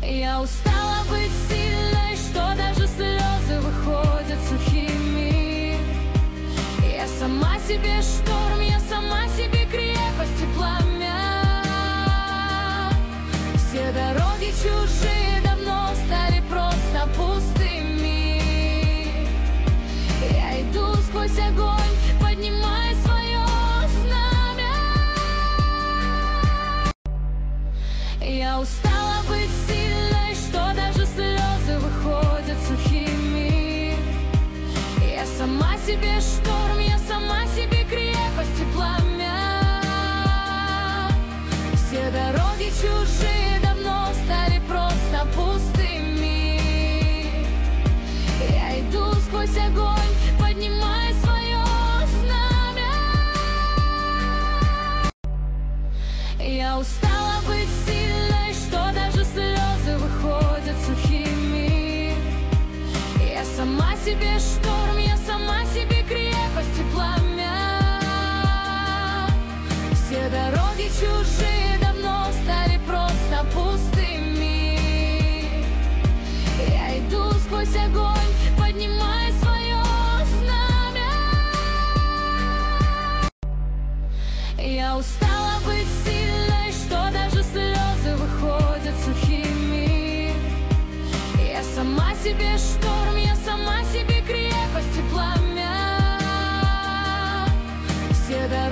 Я устала быть сильной, что даже слезы выходят сухими. Я сама себе шторм, я сама себе крепость и пламя. Все дороги чужие давно стали просто пустыми. Я иду сквозь огонь, поднимая свое знамя. Я устала быть сильной, что даже слезы выходят сухими. Я сама себе шторм, я сама себе крепость и пламя. Все дороги чужие давно стали просто пустыми. Я иду сквозь огонь, поднимая свое знамя. Я устала быть сильной, что даже слезы выходят сухими. Я сама себе шторм, я сама себе крепость и пламя. Все дороги чужие давно стали просто пустыми. Я иду сквозь огонь, поднимая свое знамя. Я устала быть сильной, что даже слезы выходят сухими. Я сама себе что